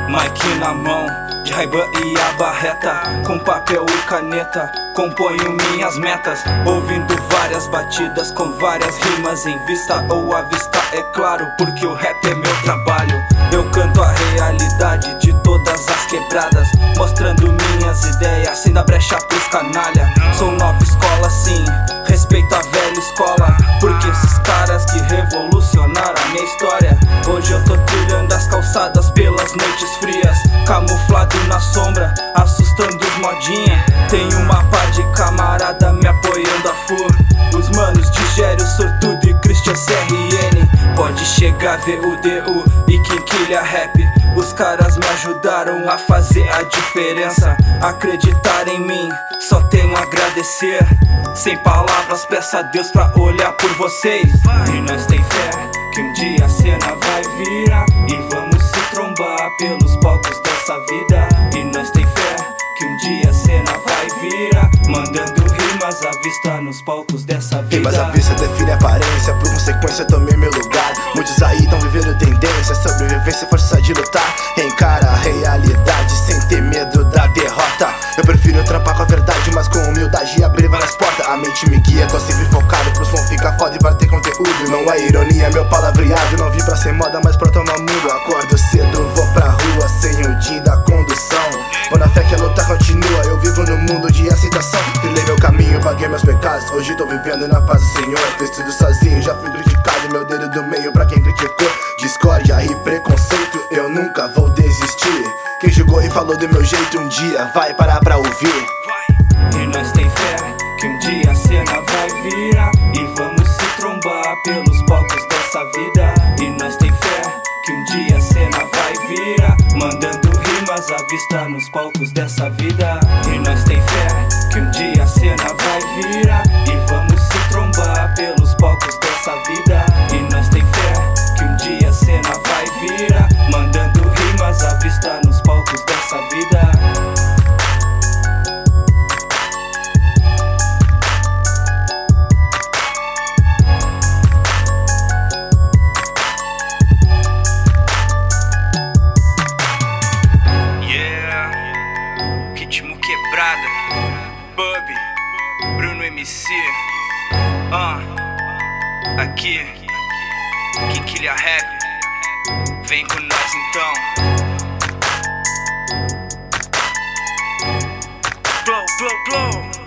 Mike na mão, de Ray-Ban e a barreta, com papel e caneta, componho minhas metas, ouvindo várias batidas com várias rimas em vista ou à vista, é claro, porque o rap é meu trabalho. Eu canto a realidade de todas as quebradas, mostrando minhas ideias, sem dar brecha pros canalha. Sou nova escola sim, respeito a velha escola, porque esses caras que revolucionaram a minha história. Hoje eu tô trilhando as calçadas pelas noites frias, camuflado na sombra, assustando os modinha. Tenho uma pá de camarada me apoiando a full, os manos de Gério, Sortudo e Christian CRN. Pode chegar VUDU e Quinquilha Rap, os caras me ajudaram a fazer a diferença. Acreditar em mim, só tenho a agradecer. Sem palavras, peço a Deus pra olhar por vocês. E nós tem fé que um dia a cena vai virar e vamos se trombar pelos palcos dessa vida. E nós tem fé que um dia a cena vai virar, mandando rimas à vista nos palcos dessa vida. Rimas à vista define a aparência, por consequência eu tomei meu lugar. Muitos aí tão vivendo tendência, sobrevivência e força de lutar. Encara a realidade sem ter medo da derrota. Eu prefiro trampar com a verdade, mas com humildade e abrir várias portas. A mente me guia, tô sempre focado pro som ficar foda e para ter conteúdo. Não é ironia, meu palavreado, não vim pra ser moda, mas pra tomar mundo. Acordo cedo, vou pra rua, sem o din da condução. Vou na fé que a luta continua, eu vivo no mundo de aceitação. Trilhei meu caminho, paguei meus pecados, hoje tô vivendo na paz do Senhor. Fiz tudo sozinho, já fui criticado, meu dedo do meio pra quem criticou. Discórdia e preconceito, eu nunca vou desistir. Quem julgou e falou do meu jeito um dia vai parar pra ouvir. E nós tem fé que um dia a cena vai virar e vamos se trombar pelos palcos dessa vida. E nós tem fé que um dia a cena vai virar, mandando rimas à vista nos palcos dessa vida. E nós tem fé que um dia a cena vai virar e vamos se trombar pelos palcos dessa vida. E nós tem fé que um dia a cena vai virar, mandando rimas à vista nos palcos dessa vida. Ritmo quebrada, Bub, Bruno MC, aqui, Quinquilha Rap, vem com nós então. Blow, blow, blow.